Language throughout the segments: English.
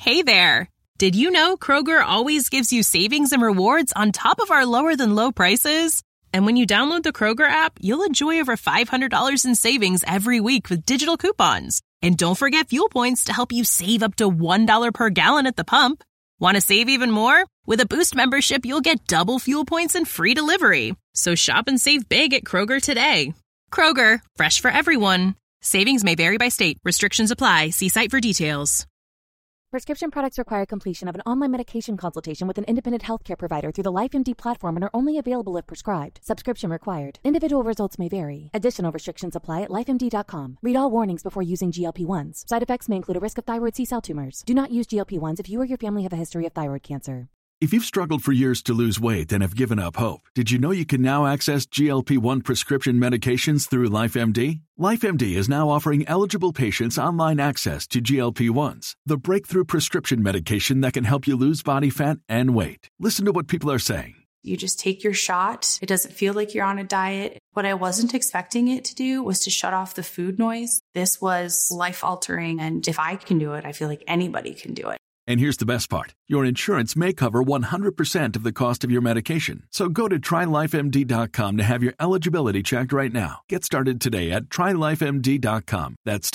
Hey there! Did you know Kroger always gives you savings and rewards on top of our lower-than-low prices? And when you download the Kroger app, you'll enjoy over $500 in savings every week with digital coupons. And don't forget fuel points to help you save up to $1 per gallon at the pump. Want to save even more? With a Boost membership, you'll get double fuel points and free delivery. So shop and save big at Kroger today. Kroger, fresh for everyone. Savings may vary by state. Restrictions apply. See site for details. Prescription products require completion of an online medication consultation with an independent healthcare provider through the LifeMD platform and are only available if prescribed. Subscription required. Individual results may vary. Additional restrictions apply at lifemd.com. Read all warnings before using GLP-1s. Side effects may include a risk of thyroid C-cell tumors. Do not use GLP-1s if you or your family have a history of thyroid cancer. If you've struggled for years to lose weight and have given up hope, did you know you can now access GLP-1 prescription medications through LifeMD? LifeMD is now offering eligible patients online access to GLP-1s, the breakthrough prescription medication that can help you lose body fat and weight. Listen to what people are saying. You just take your shot. It doesn't feel like you're on a diet. What I wasn't expecting it to do was to shut off the food noise. This was life-altering, and if I can do it, I feel like anybody can do it. And here's the best part. Your insurance may cover 100% of the cost of your medication. So go to TryLifeMD.com to have your eligibility checked right now. Get started today at TryLifeMD.com. That's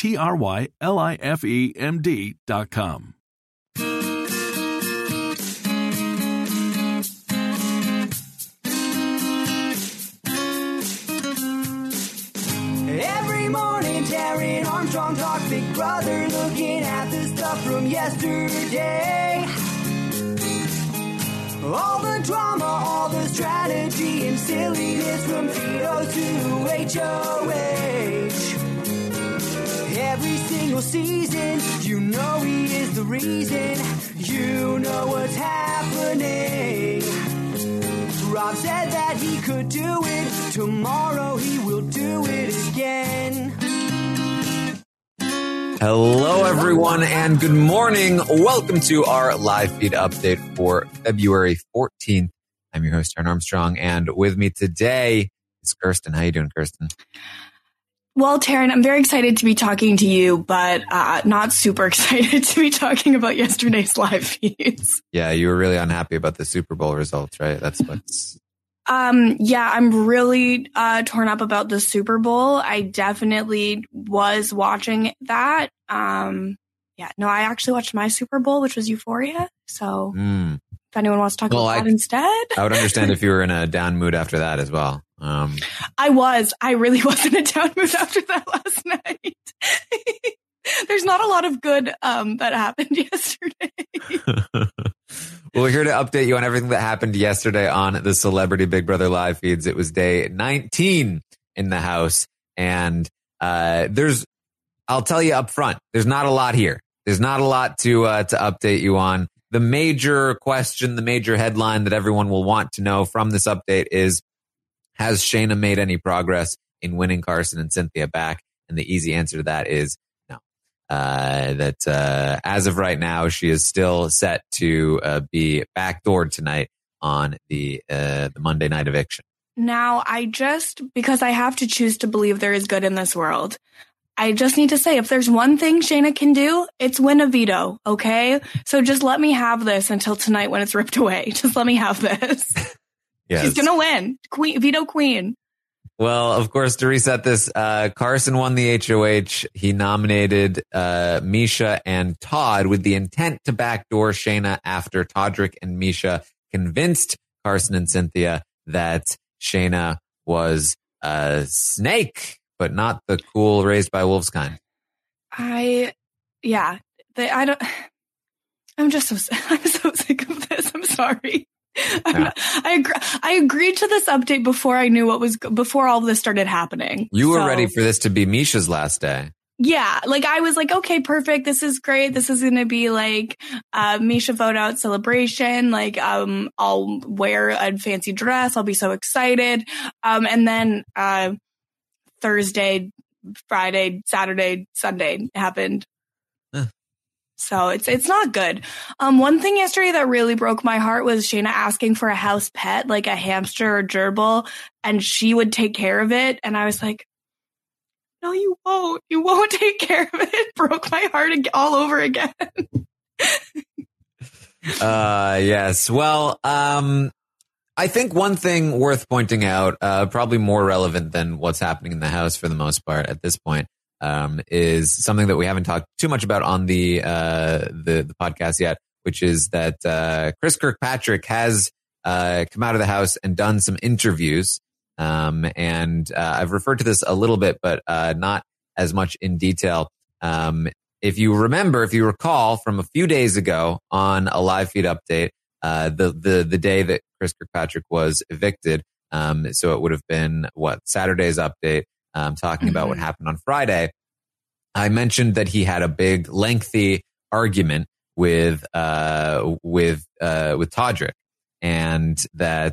TryLifeMD.com. Every morning, Taryn Armstrong talks Big Brother, looking at the stuff from yesterday. All the drama, all the strategy and silliness from Vito to HOH. Every single season, you know he is the reason. You know what's happening. Rob said that he could do it. Tomorrow he will do it again. Hello, everyone, and good morning. Welcome to our live feed update for February 14th. I'm your host, Taryn Armstrong, and with me today is Kirsten. How you doing, Kirsten? Well, Taryn, I'm very excited to be talking to you, but not super excited to be talking about yesterday's live feeds. Yeah, you were really unhappy about the Super Bowl results, right? That's what's... Yeah, I'm really torn up about the Super Bowl. I definitely was watching that. I actually watched my Super Bowl, which was Euphoria. So if anyone wants to talk about that instead. I would understand if you were in a down mood after that as well. I really was in a down mood after that last night. There's not a lot of good that happened yesterday. Well, we're here to update you on everything that happened yesterday on the Celebrity Big Brother live feeds. It was day 19 in the house. And I'll tell you up front, there's not a lot here. There's not a lot to update you on. The major question, the major headline that everyone will want to know from this update is, has Shayna made any progress in winning Carson and Cynthia back? And the easy answer to that is no. As of right now, she is still set to be backdoored tonight on the Monday night eviction. Now, because I have to choose to believe there is good in this world, I just need to say, if there's one thing Shayna can do, it's win a veto, okay? So just let me have this until tonight when it's ripped away. Just let me have this. Yes. She's going to win. Veto queen. Well, of course, to reset this, Carson won the HOH. He nominated Misha and Todd with the intent to backdoor Shayna after Todrick and Misha convinced Carson and Cynthia that Shayna was a snake, but not the cool raised by wolves kind. I'm so sick of this. I'm sorry. I agreed to this update before I knew before all this started happening. You were ready for this to be Misha's last day. Yeah, I was like, okay, perfect. This is great. This is going to be Misha vote out celebration. I'll wear a fancy dress. I'll be so excited. And then Thursday, Friday, Saturday, Sunday happened. So it's not good. One thing yesterday that really broke my heart was Shayna asking for a house pet, like a hamster or gerbil, and she would take care of it. And I was like, no, you won't. You won't take care of it. It broke my heart all over again. Yes. Well, I think one thing worth pointing out, probably more relevant than what's happening in the House for the most part at this point, is something that we haven't talked too much about on the podcast yet, which is that Chris Kirkpatrick has come out of the House and done some interviews. And I've referred to this a little bit, but not as much in detail. If you recall from a few days ago on a live feed update, the day that Chris Kirkpatrick was evicted. So it would have been Saturday's update, talking about what happened on Friday. I mentioned that he had a big, lengthy argument with Todrick, and that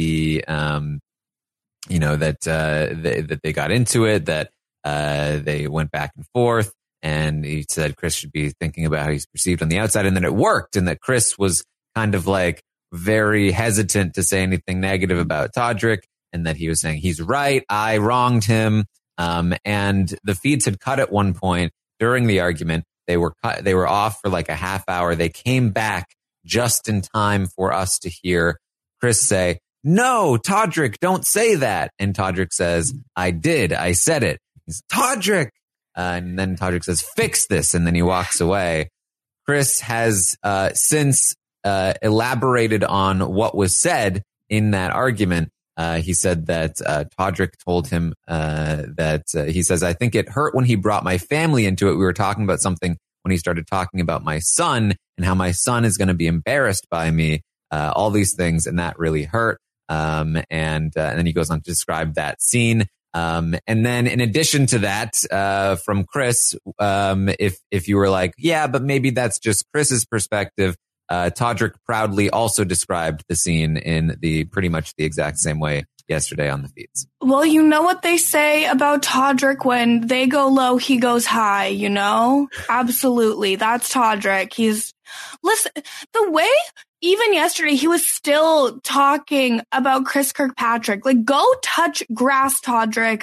that they got into it, that they went back and forth, and he said Chris should be thinking about how he's perceived on the outside, and that it worked, and that Chris was kind of like very hesitant to say anything negative about Todrick, and that he was saying he's right, I wronged him. And the feeds had cut at one point during the argument. They were off for like a half hour. They came back just in time for us to hear Chris say, "No, Todrick, don't say that." And Todrick says, "I did. I said it." He's Todrick. And then Todrick says, "Fix this." And then he walks away. Chris has since elaborated on what was said in that argument. He said that Todrick told him that he says, "I think it hurt when he brought my family into it. We were talking about something when he started talking about my son and how my son is going to be embarrassed by me, all these things. And that really hurt." And then he goes on to describe that scene. And then in addition to that, from Chris, if you were like, yeah, but maybe that's just Chris's perspective, Todrick proudly also described the scene in pretty much the exact same way yesterday on the feeds. Well, you know what they say about Todrick: when they go low, he goes high, you know? Absolutely. That's Todrick. Listen, the way even yesterday he was still talking about Chris Kirkpatrick. Like, go touch grass, Todrick.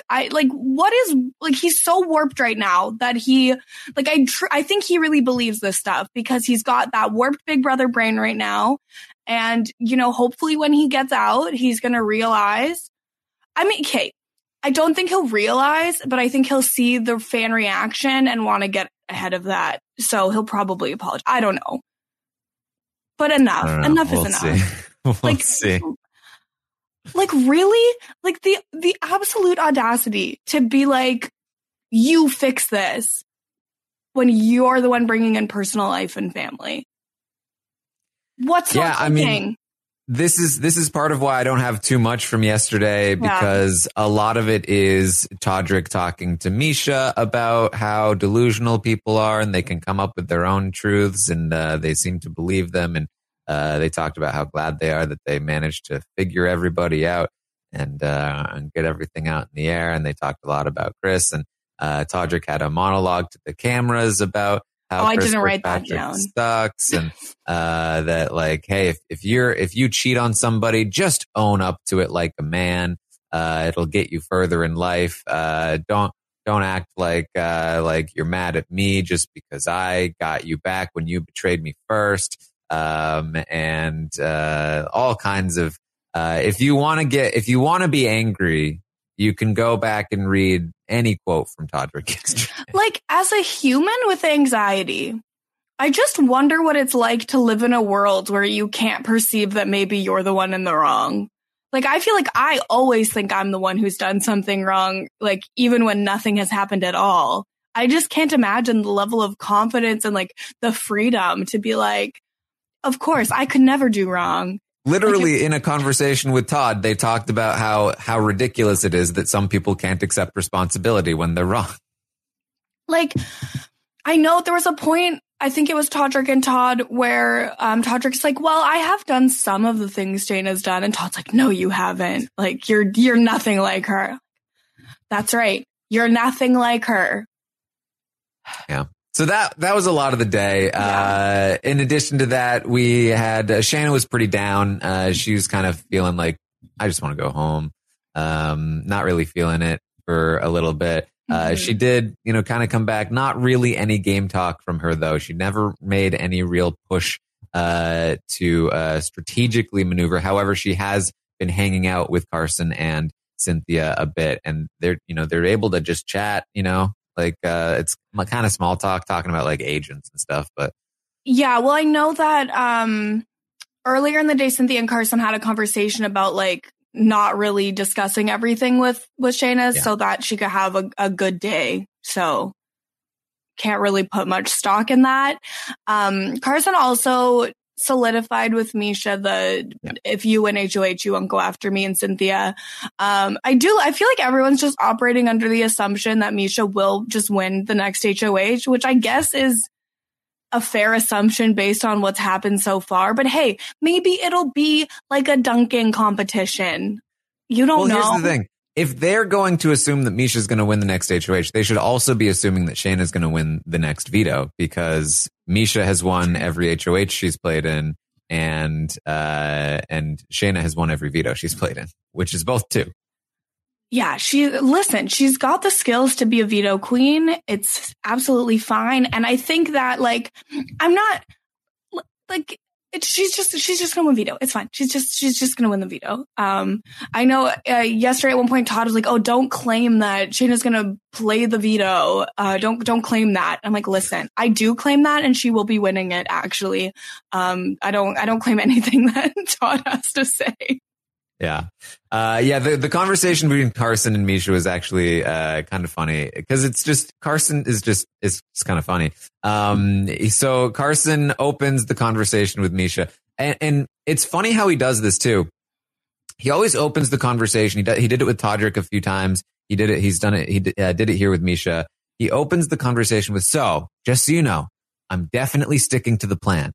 He's so warped right now that I think he really believes this stuff because he's got that warped Big Brother brain right now. And, hopefully when he gets out, he's going to realize, I don't think he'll realize, but I think he'll see the fan reaction and want to get ahead of that. So he'll probably apologize. I don't know. But enough is enough. We'll see. Like, really? Like, the absolute audacity to be like, you fix this when you're the one bringing in personal life and family. What's happening? This is part of why I don't have too much from yesterday, because a lot of it is Todrick talking to Misha about how delusional people are and they can come up with their own truths, and they seem to believe them. And they talked about how glad they are that they managed to figure everybody out and get everything out in the air. And they talked a lot about Chris, and Todrick had a monologue to the cameras about how I didn't write that down. Sucks, and that, like, hey, if you cheat on somebody, just own up to it like a man. It'll get you further in life. Don't act like you're mad at me just because I got you back when you betrayed me first. And all kinds of if you want to be angry, you can go back and read any quote from Todrick yesterday. Like, as a human with anxiety, I just wonder what it's like to live in a world where you can't perceive that maybe you're the one in the wrong. Like, I feel like I always think I'm the one who's done something wrong, like, even when nothing has happened at all. I just can't imagine the level of confidence and, like, the freedom to be like, of course, I could never do wrong. Literally, in a conversation with Todd, they talked about how ridiculous it is that some people can't accept responsibility when they're wrong. Like, I know there was a point, I think it was Todrick and Todd, where Todrick's like, well, I have done some of the things Shayna's done. And Todd's like, no, you haven't. Like, you're nothing like her. That's right. You're nothing like her. Yeah. So that was a lot of the day. Yeah. In addition to that, we had Shayna was pretty down. She was kind of feeling like, I just want to go home. Not really feeling it for a little bit. She did, kind of come back. Not really any game talk from her, though. She never made any real push to strategically maneuver. However, she has been hanging out with Carson and Cynthia a bit, and they're able to just chat, it's kind of small talking about like agents and stuff. But yeah, well, I know that earlier in the day, Cynthia and Carson had a conversation about like not really discussing everything with Shayna so that she could have a good day. So can't really put much stock in that. Carson also solidified with Misha if you win HOH, you won't go after me and Cynthia. I feel like everyone's just operating under the assumption that Misha will just win the next HOH, which I guess is a fair assumption based on what's happened so far. But hey, maybe it'll be like a dunking competition. You don't know. Here's the thing. If they're going to assume that Misha's going to win the next HOH, they should also be assuming that Shayna's going to win the next veto, because Misha has won every HOH she's played in, and Shayna has won every veto she's played in, which is both 2. Yeah, she's got the skills to be a veto queen. It's absolutely fine. And I think that she's just gonna win veto. It's fine. She's just gonna win the veto. I know yesterday at one point Todd was like, "Oh, don't claim that Shayna's gonna play the veto. Don't claim that." I'm like, "Listen, I do claim that, and she will be winning it. Actually, I don't claim anything that Todd has to say." Yeah. The conversation between Carson and Misha was actually kind of funny, because it's just Carson is kind of funny. So Carson opens the conversation with Misha, and it's funny how he does this too. He always opens the conversation. He did it with Todrick a few times. He's done it. He did it here with Misha. He opens the conversation with, "So, just so you know, I'm definitely sticking to the plan."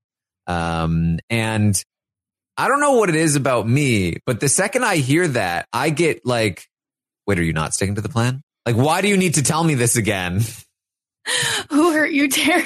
And I don't know what it is about me, but the second I hear that, I get like, wait, are you not sticking to the plan? Like, why do you need to tell me this again? Who hurt you, Taryn?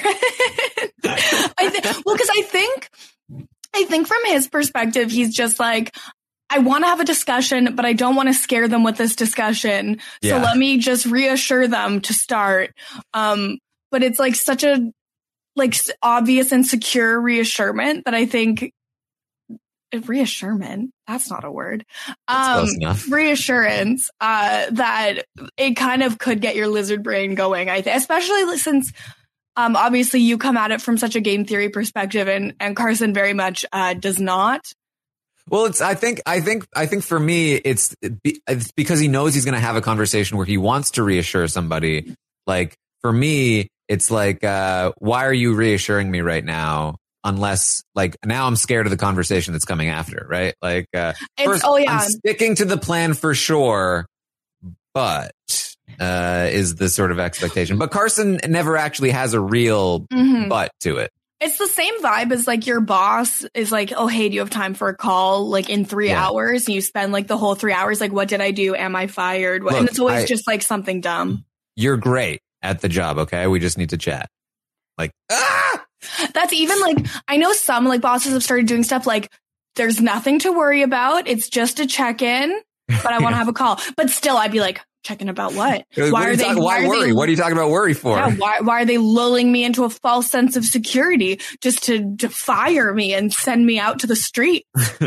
Because I think from his perspective, he's just like, I want to have a discussion, but I don't want to scare them with this discussion. So let me just reassure them to start. But it's like such a obvious and secure reassurance that I think reassurance, that's not a word. Close enough. Reassurance that it kind of could get your lizard brain going, I think, especially since obviously you come at it from such a game theory perspective, and Carson very much does not. Well, I think for me, it's because he knows he's going to have a conversation where he wants to reassure somebody. Like, for me, it's like, why are you reassuring me right now? Unless, like, now I'm scared of the conversation that's coming after, right? Like, first, I'm sticking to the plan for sure, but is the sort of expectation. But Carson never actually has a real but to it. It's the same vibe as like your boss is like, "Oh, hey, do you have time for a call like in 3 hours?" And you spend like the whole 3 hours like, "What did I do? Am I fired?" Look, and it's always just like something dumb. You're great at the job, okay? We just need to chat. Like, That's even like, I know some like bosses have started doing stuff like, "There's nothing to worry about. It's just a check-in, but I want to have a call." But still, I'd be like, "Check-in about what? Why worry? What are you talking about worry for?" Yeah, why are they lulling me into a false sense of security just to fire me and send me out to the street?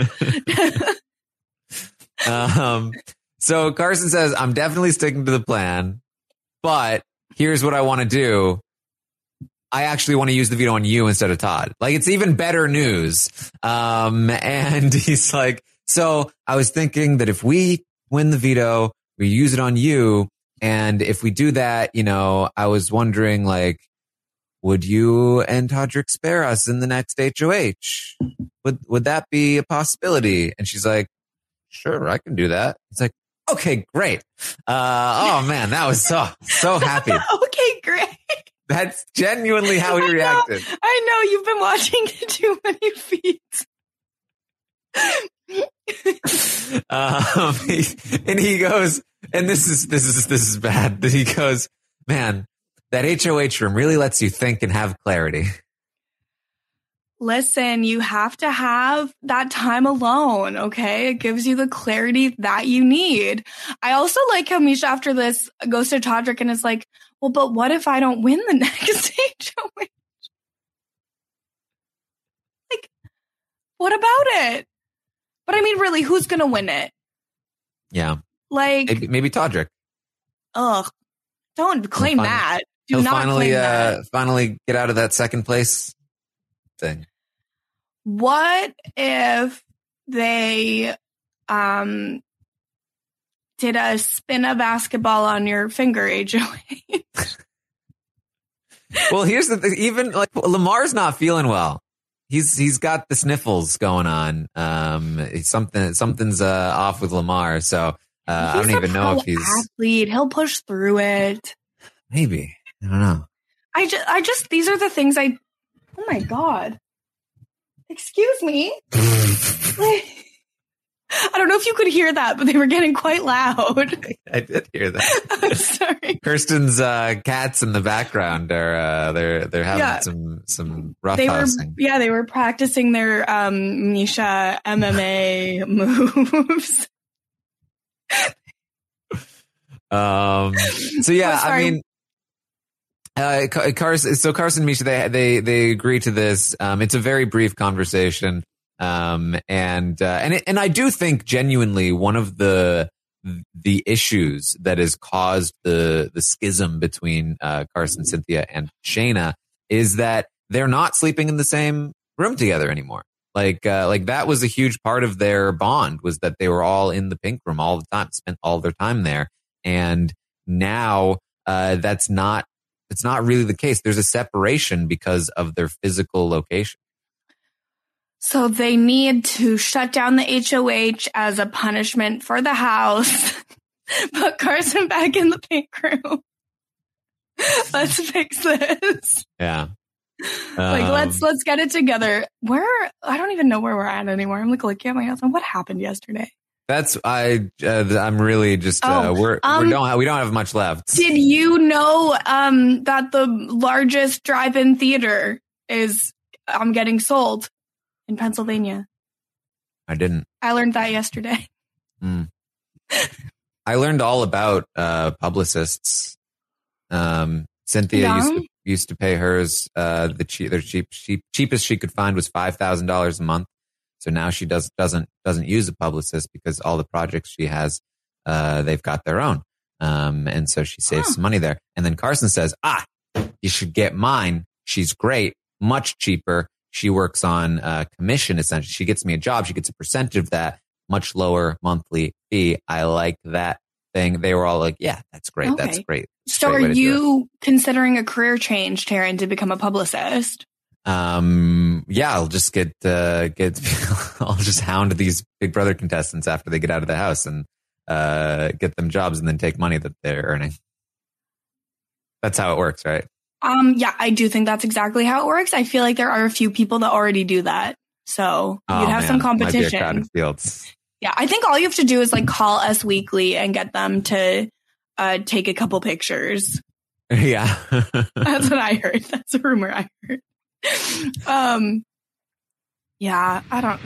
So Carson says, "I'm definitely sticking to the plan, but here's what I want to do. I actually want to use the veto on you instead of Todd." Like, it's even better news. And he's like, "So I was thinking that if we win the veto, we use it on you. And if we do that, I was wondering, like, would you and Todrick spare us in the next HOH? Would that be a possibility?" And she's like, "Sure, I can do that." It's like, okay, great. Oh man, that was so happy. Okay, great. That's genuinely how he reacted. I know, you've been watching too many feeds. And he goes, and this is bad. That he goes, "Man, that HOH room really lets you think and have clarity." Listen, you have to have that time alone, okay? It gives you the clarity that you need. I also like how Misha after this goes to Todrick and is like, "Well, but what if I don't win the next HOH?" Like, What about it? But I mean, really, who's going to win it? Yeah. Like maybe Todrick. Ugh. Don't claim that. Do not claim that. Finally get out of that second place thing. What if they did a spin a basketball on your finger, HOH? Well, here's the thing. Even like Lamar's not feeling well. He's got the sniffles going on. Something's off with Lamar. So I don't even know if he's athlete. He'll push through it. Maybe. I don't know. I just these are the things oh my God. Excuse me. I don't know if you could hear that, but they were getting quite loud. I did hear that. I'm sorry. Kirsten's cats in the background are they're having some roughhousing. They were practicing their Misha MMA moves. So yeah, I mean, Carson, Misha, they agree to this. It's a very brief conversation. And I do think genuinely one of the issues that has caused the schism between Carson, Cynthia, and Shayna is that they're not sleeping in the same room together anymore. Like that was a huge part of their bond, was that they were all in the pink room all the time, spent all their time there. And now it's not really the case. There's a separation because of their physical location. So they need to shut down the HOH as a punishment for the house. Put Carson back in the pink room. Let's fix this. Yeah. Let's get it together. I don't even know where we're at anymore. I'm looking at my husband. What happened yesterday? I'm really just we don't have much left. Did you know that the largest drive-in theater is getting sold in Pennsylvania? I didn't. I learned that yesterday. I learned all about publicists. Cynthia used to pay hers. The cheapest she could find was $5,000 a month. So now she doesn't use a publicist because all the projects she has, they've got their own. And so she saves some money there. And then Carson says, you should get mine. She's great, much cheaper. She works on commission, essentially. She gets me a job. She gets a percentage of that, much lower monthly fee. I like that thing. They were all like, yeah, that's great. Okay. That's great. So are you considering a career change, Taryn, to become a publicist? Yeah, I'll just I'll just hound these Big Brother contestants after they get out of the house and get them jobs and then take money that they're earning. That's how it works, right? Yeah, I do think that's exactly how it works. I feel like there are a few people that already do that. So you'd have some competition. Might be a crowded field. Yeah, I think all you have to do is call Us Weekly and get them to take a couple pictures. Yeah. That's what I heard. That's a rumor I heard. Yeah, I don't.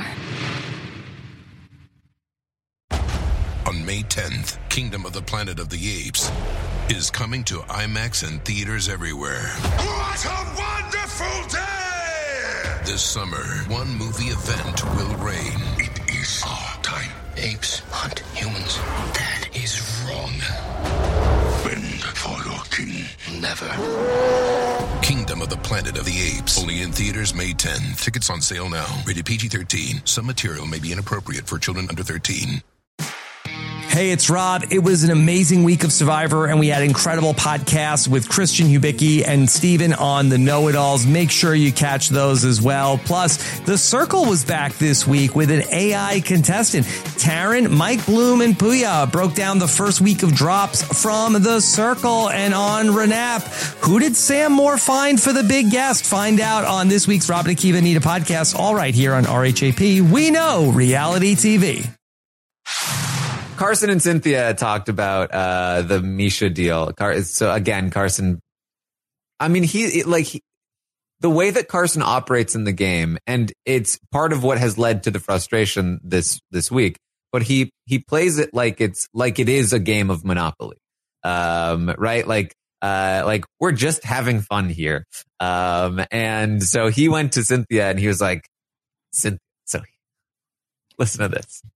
On May 10th, Kingdom of the Planet of the Apes is coming to IMAX and theaters everywhere. What a wonderful day! This summer, one movie event will reign. It is our time. Apes hunt humans. That is wrong. Bend for your king. Never. Kingdom of the Planet of the Apes. Only in theaters May 10th. Tickets on sale now. Rated PG-13. Some material may be inappropriate for children under 13. Hey, it's Rob. It was an amazing week of Survivor, and we had incredible podcasts with Christian Hubicki and Steven on the Know-It-Alls. Make sure you catch those as well. Plus, The Circle was back this week with an AI contestant. Taryn, Mike Bloom, and Puya broke down the first week of drops from The Circle. And on Renap, who did Sam Moore find for the big guest? Find out on this week's Rob and Akiva Anita podcast, all right here on RHAP. We know reality TV. Carson and Cynthia talked about the Misha deal. So again, Carson, I mean, the way that Carson operates in the game, and it's part of what has led to the frustration this week. But he plays it like it is a game of Monopoly, right? Like we're just having fun here. And so he went to Cynthia and he was like, Cynthia, so Listen to this.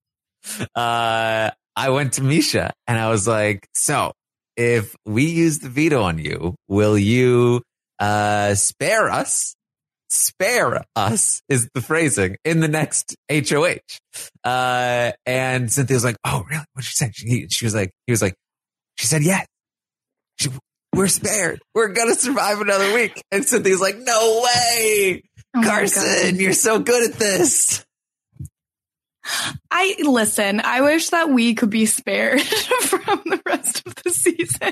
I went to Misha and I was like, so if we use the veto on you, will you spare us? Spare us is the phrasing in the next HOH. And Cynthia was like, oh, really? What'd she say? She was like, she said, yes. We're spared. We're going to survive another week. And Cynthia's like, no way. Oh Carson, you're so good at this. I wish that we could be spared from the rest of the season.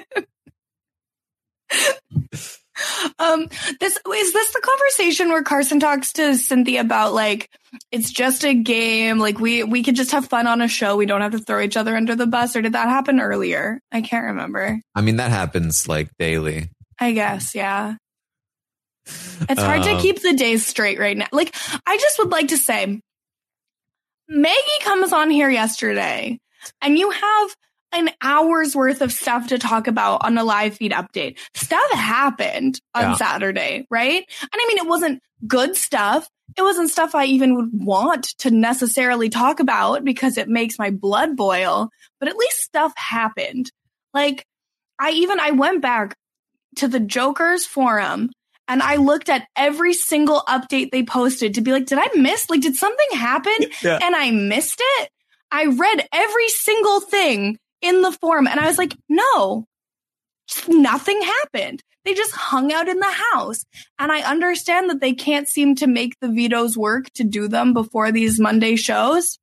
Is this the conversation where Carson talks to Cynthia about like it's just a game, like we could just have fun on a show, we don't have to throw each other under the bus, or did that happen earlier? I can't remember. I mean, that happens like daily, I guess. Yeah, it's hard to keep the days straight right now. Like, I just would like to say, Maggie comes on here yesterday and you have an hour's worth of stuff to talk about on a live feed update. Stuff happened on Saturday, right? And I mean, it wasn't good stuff. It wasn't stuff I even would want to necessarily talk about because it makes my blood boil, but at least stuff happened. Like, I went back to the Joker's forum and I looked at every single update they posted to be like, did I miss? Like, did something happen and I missed it? I read every single thing in the forum and I was like, no, just nothing happened. They just hung out in the house. And I understand that they can't seem to make the vetoes work to do them before these Monday shows.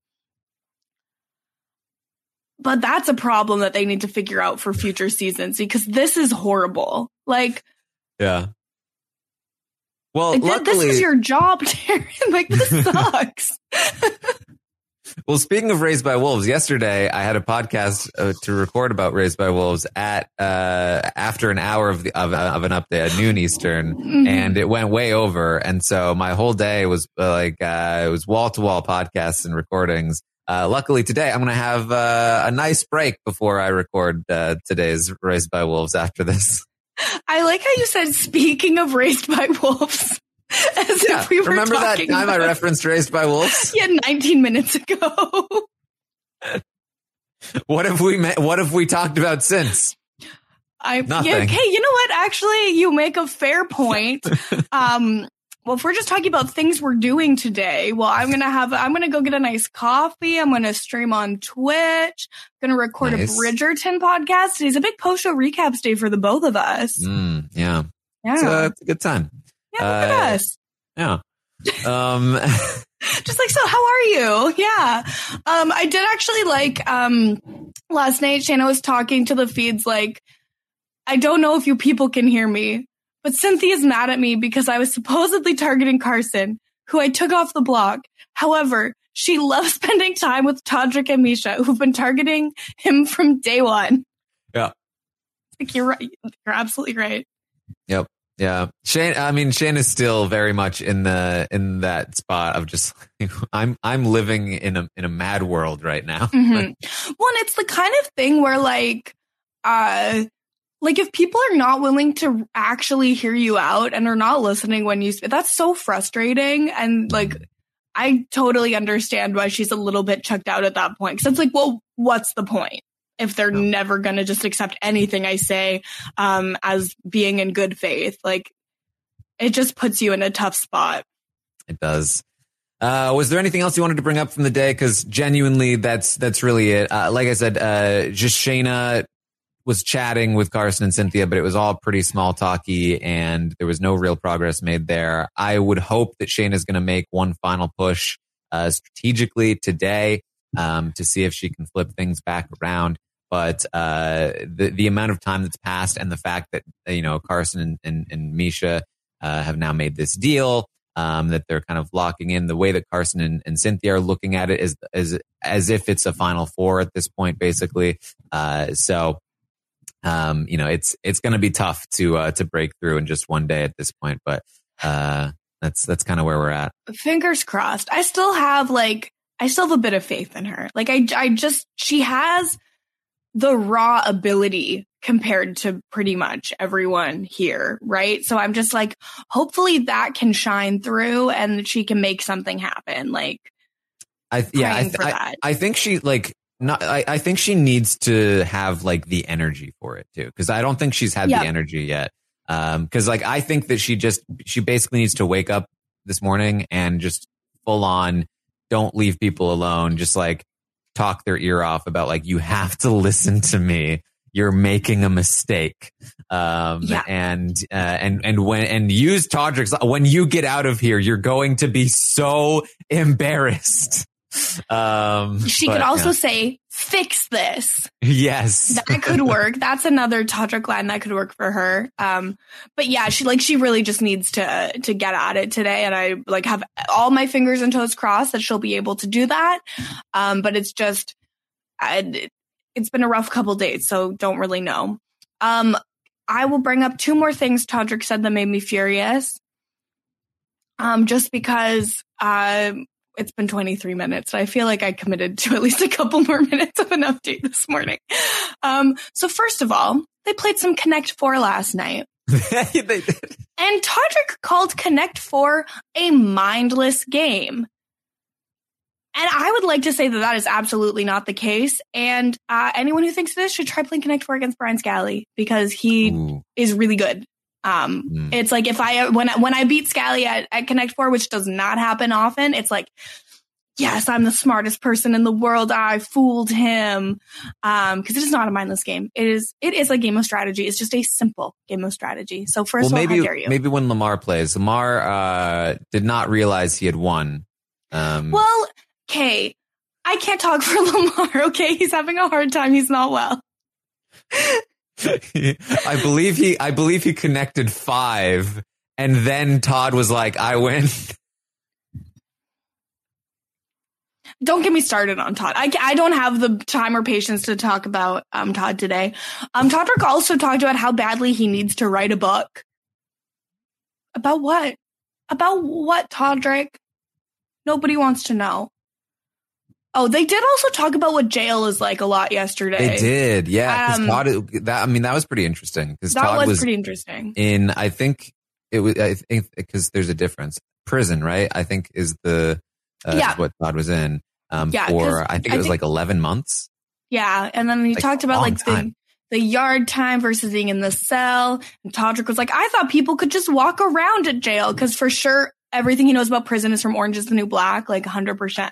But that's a problem that they need to figure out for future seasons because this is horrible. Like, yeah. Well, like, luckily, this is your job, Taryn. Like, this sucks. Well, speaking of Raised by Wolves, yesterday I had a podcast to record about Raised by Wolves at after an hour of an update at noon Eastern, and it went way over. And so my whole day was it was wall to wall podcasts and recordings. Luckily today I'm going to have a nice break before I record today's Raised by Wolves after this. I like how you said, speaking of Raised by Wolves. As if we were remember that time about... I referenced Raised by Wolves? Yeah, 19 minutes ago. What have we talked about since? Nothing. Yeah, okay, you know what? Actually, you make a fair point. Well, if we're just talking about things we're doing today, well, I'm gonna go get a nice coffee. I'm gonna stream on Twitch. I'm gonna record a Bridgerton podcast. Today's a big post-show recaps day for the both of us. Yeah. It's a good time. Yeah, look at us. Yeah. Just like, so how are you? Yeah. I did actually last night Shayna was talking to the feeds like, I don't know if you people can hear me, but Cynthia's mad at me because I was supposedly targeting Carson, who I took off the block. However, she loves spending time with Todrick and Misha, who've been targeting him from day one. Yeah. Like, you're right. You're absolutely right. Yep. Yeah. Shane is still very much in that spot of just, I'm living in a mad world right now. Mm-hmm. Well, and it's the kind of thing where like if people are not willing to actually hear you out and are not listening when you, that's so frustrating. And like, I totally understand why she's a little bit checked out at that point. Cause it's like, well, what's the point? If they're never going to just accept anything I say as being in good faith, like it just puts you in a tough spot. It does. Was there anything else you wanted to bring up from the day? Because genuinely, that's really it. Like I said, just Shayna was chatting with Carson and Cynthia, but it was all pretty small talky and there was no real progress made there. I would hope that Shayna's going to make one final push strategically today to see if she can flip things back around. But the amount of time that's passed and the fact that, Carson and Misha have now made this deal, that they're kind of locking in, the way that Carson and Cynthia are looking at it is as if it's a Final Four at this point, basically. It's going to be tough to break through in just one day at this point. But that's kind of where we're at. Fingers crossed. I still have a bit of faith in her. Like she has the raw ability compared to pretty much everyone here, right? So I'm just like, hopefully that can shine through and she can make something happen. Like, I think she I think she needs to have like the energy for it too. Cause I don't think she's had the energy yet. Cause like, I think that she basically needs to wake up this morning and just full on don't leave people alone. Just like talk their ear off about like, you have to listen to me. You're making a mistake. And use Todrick's, when you get out of here, you're going to be so embarrassed. She could also say, fix this. Yes. That could work. That's another Todrick line that could work for her. But yeah, she really just needs to get at it today. And I like have all my fingers and toes crossed that she'll be able to do that. But it's just, it's been a rough couple days, so don't really know. I will bring up 2 more things Todrick said that made me furious. Just because, it's been 23 minutes. I feel like I committed to at least a couple more minutes of an update this morning. So first of all, they played some Connect 4 last night. They did. And Todrick called Connect 4 a mindless game. And I would like to say that is absolutely not the case. And anyone who thinks this should try playing Connect 4 against Brian Scally because he is really good. It's like when I beat Scally at Connect 4, which does not happen often, it's like, yes, I'm the smartest person in the world. I fooled him. Cause it is not a mindless game. It is a game of strategy. It's just a simple game of strategy. So first of all, how dare you? Maybe when Lamar plays, Lamar, did not realize he had won. Well, okay. I can't talk for Lamar. Okay. He's having a hard time. He's not well. I believe he connected 5 and then Todd was like, I win. Don't get me started on Todd. I don't have the time or patience to talk about Todd today. Todrick also talked about how badly he needs to write a book. About what? About what, Todrick? Nobody wants to know. Oh, they did also talk about what jail is like a lot yesterday. They did, yeah. That was pretty interesting. That was pretty interesting. I think because there's a difference. Prison, right? I think is what Todd was in. For I think it was like 11 months. Yeah, and then he talked about like the yard time versus being in the cell. And Todrick was like, I thought people could just walk around at jail because for sure. Everything he knows about prison is from Orange is the New Black, like 100%.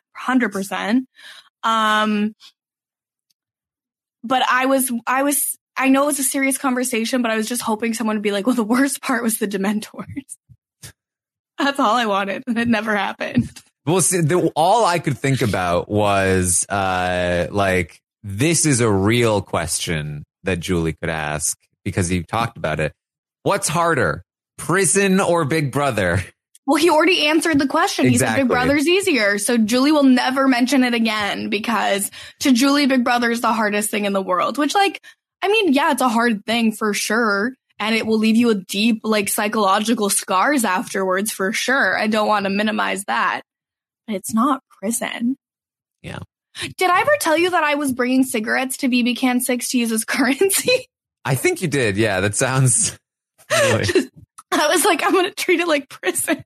But I know it's a serious conversation, but I was just hoping someone would be like, well, the worst part was the Dementors. That's all I wanted. And it never happened. Well, see, all I could think about was, like, this is a real question that Julie could ask because he talked about it. What's harder, prison or Big Brother? Well, he already answered the question. He said Big Brother's easier. So Julie will never mention it again because to Julie, Big Brother is the hardest thing in the world, which like, I mean, yeah, it's a hard thing for sure. And it will leave you with deep, like psychological scars afterwards for sure. I don't want to minimize that. But it's not prison. Yeah. Did I ever tell you that I was bringing cigarettes to BB Can 6 to use as currency? I think you did. Yeah, that sounds. Really... I was like, I'm going to treat it like prison.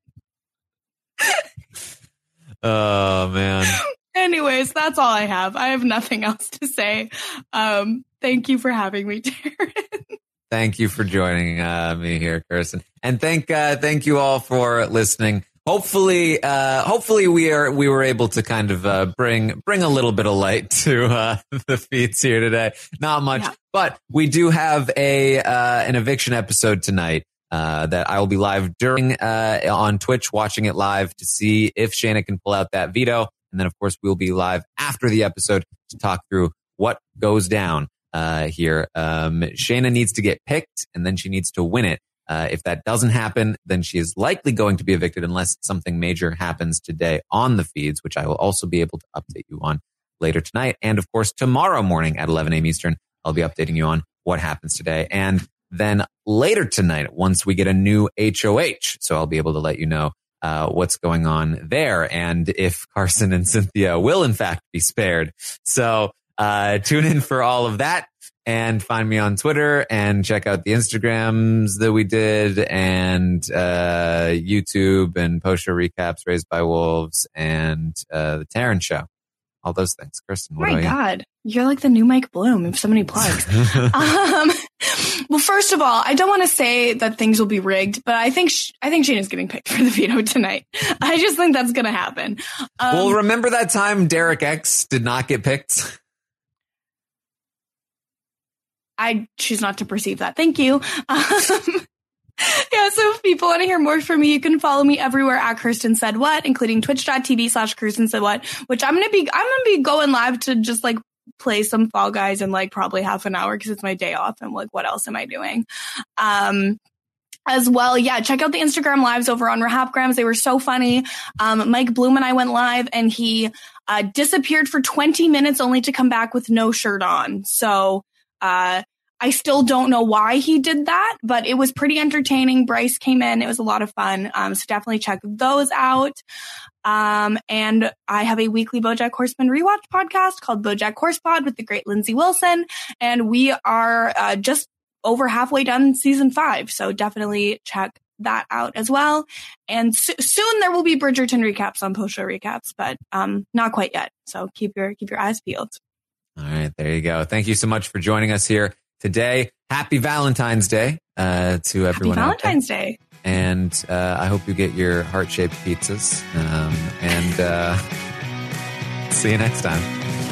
Oh, man. Anyways, that's all I have. I have nothing else to say. Thank you for having me, Darren. Thank you for joining me here, Kirsten. And thank you all for listening. Hopefully we were able to kind of bring a little bit of light to the feeds here today. Not much, but we do have an eviction episode tonight. That I will be live during on Twitch, watching it live to see if Shayna can pull out that veto. And then, of course, we'll be live after the episode to talk through what goes down here. Shayna needs to get picked, and then she needs to win it. If that doesn't happen, then she is likely going to be evicted unless something major happens today on the feeds, which I will also be able to update you on later tonight. And, of course, tomorrow morning at 11 a.m. Eastern, I'll be updating you on what happens today. And then later tonight, once we get a new HOH, so I'll be able to let you know what's going on there and if Carson and Cynthia will in fact be spared. So tune in for all of that. and find me on Twitter and check out the Instagrams that we did and YouTube and post-show recaps, Raised by Wolves, and the Taryn Show. All those things. Kristen, what oh my about God. You're like the new Mike Bloom. You have so many plugs. Well, first of all, I don't want to say that things will be rigged, but I think Shayna's getting picked for the veto tonight. I just think that's going to happen. Well, remember that time Derek X did not get picked? I choose not to perceive that. Thank you. Yeah, so if people want to hear more from me, you can follow me everywhere at Kirsten Said What, including twitch.tv/Kirsten Said What, which I'm gonna be going live to just like play some Fall Guys in like probably half an hour because it's my day off and like what else am I doing? As well, yeah, check out the Instagram lives over on Rahapgrams. They were so funny. Mike Bloom and I went live and he disappeared for 20 minutes only to come back with no shirt on. So I still don't know why he did that, but it was pretty entertaining. Bryce came in. It was a lot of fun. So definitely check those out. And I have a weekly BoJack Horseman rewatch podcast called BoJack Horse Pod with the great Lindsay Wilson. And we are just over halfway done season 5. So definitely check that out as well. And soon there will be Bridgerton recaps on post-show recaps, but not quite yet. So keep your eyes peeled. All right, there you go. Thank you so much for joining us here today. Happy Valentine's Day to everyone. Happy Valentine's Day. And I hope you get your heart-shaped pizzas. And see you next time.